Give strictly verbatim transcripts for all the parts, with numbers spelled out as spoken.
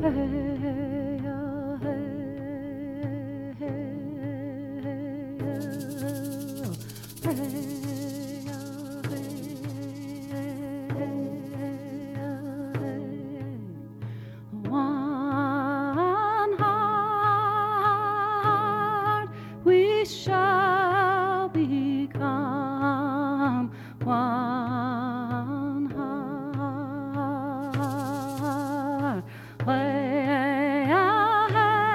One heart we shall become, one heart. Hey, ah,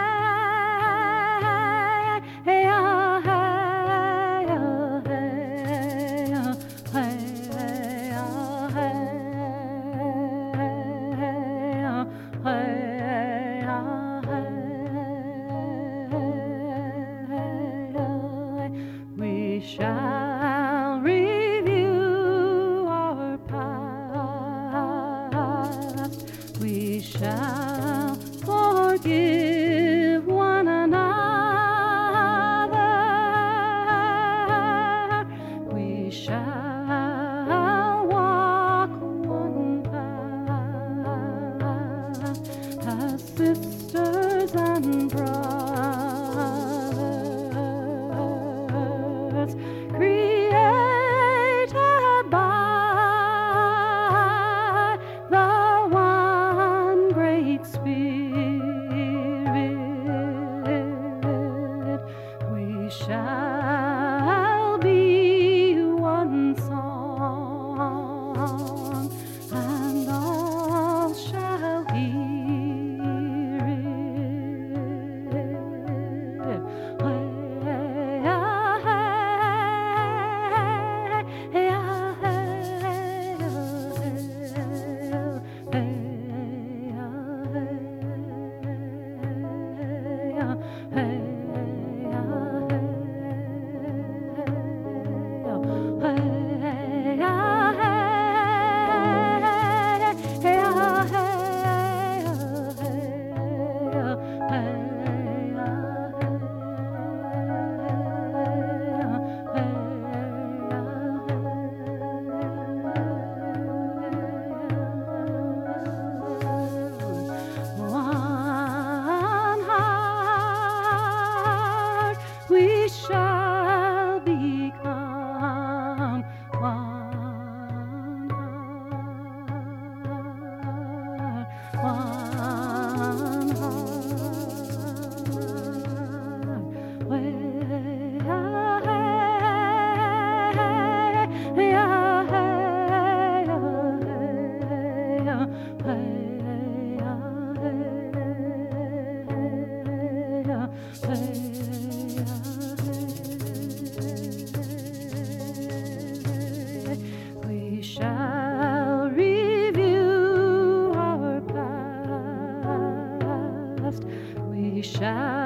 hey, hey, ah, hey, ah, hey, ah, hey, ah, hey, ah, hey, ah, hey. We shall review our past. We shall forgive one another. We shall walk one path as sisters and brothers, created by the one great Spirit. We shall be one song, and all shall hear it. Hey, ah, hey, ah, hey, ah, hey, ah, hey, ah, hey, one heart we shall become, one heart, one heart. Way, ah, hey, ah, hey, ah, hey, ah, hey, ah, hey, ah, hey, ah. We shall review our past. We shall